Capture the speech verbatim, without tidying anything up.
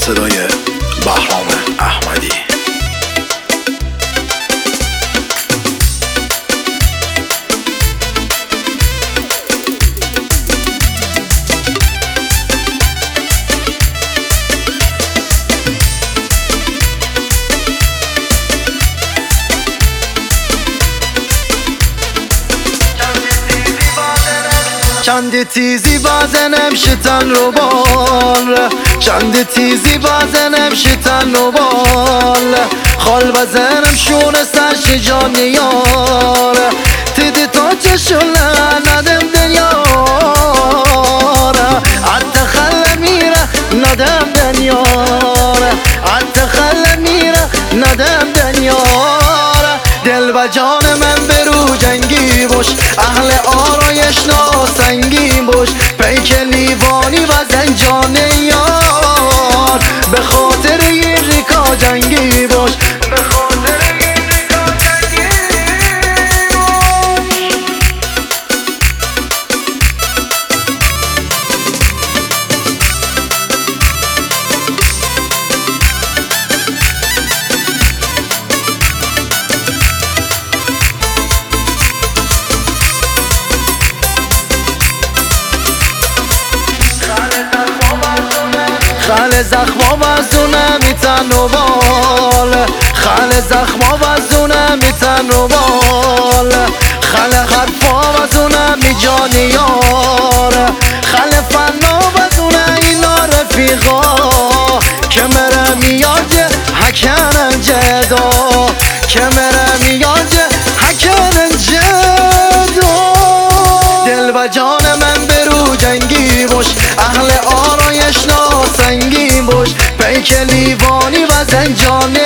صدای بهرام احمدی. چند تیزی بازنم شتن رو بال، چند تیزی بازنم شتن رو بال، خال بزنم شون سرش جان یار، تیدی تا چشون ندم دنیار، عد خل میره ندم دنیار، عد خل میره ندم دنیار. دل و جان من برو جنگی باش، اهل آرایش ناسنگین باش، پیک لیوانی و زنجان یار، به خاطر این ریکا جنگی باش، به خاطر این ریکا جنگی خل زخما وزونه میتن و بال، خل زخما وزونه میتن و بال، خل حرفا وزونه می جان یار، خل فنا وزونه اینا رفیقا، که مره میاد حکن جدا، که مره میاد حکن جدا. دل و جان من برو جنگی باش، اهل آرایش ناسنگین باش، پیک لیوانی و زنجان